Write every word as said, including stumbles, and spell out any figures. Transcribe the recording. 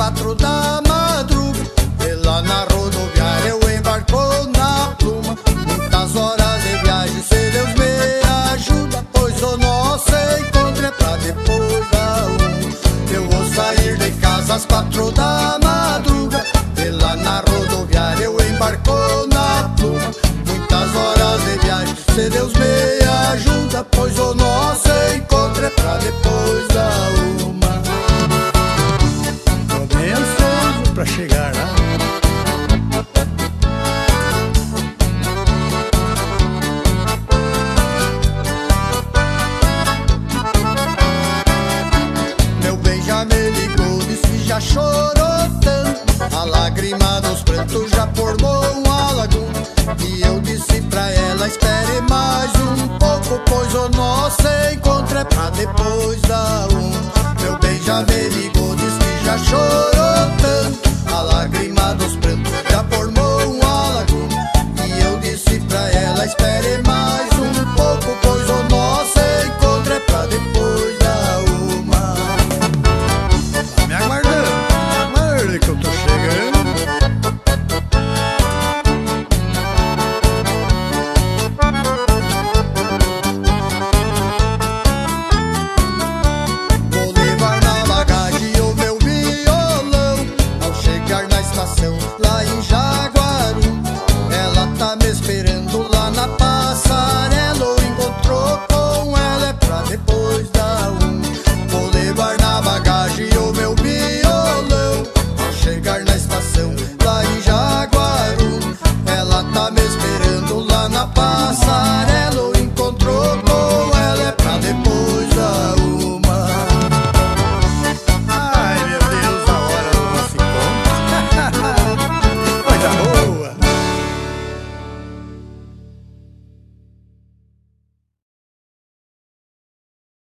quatro da madruga, e lá na rodoviária eu embarco na pluma. Muitas horas de viagem, se Deus me ajuda, pois o nosso encontro é pra depois da uma. Eu vou sair de casa às quatro da madruga, e lá na rodoviária eu embarco na pluma. Muitas horas de viagem, se Deus me ajuda, pois o nosso encontro é pra depois da uma. Tô bem ansioso pra chegar lá. Meu bem já me ligou, disse que já chorou tanto, a lágrima dos prantos já formou uma laguna. E eu disse pra ela, espere mais um pouco, pois o nosso encontro é pra depois da um. Meu bem já me ligou, disse que já chorou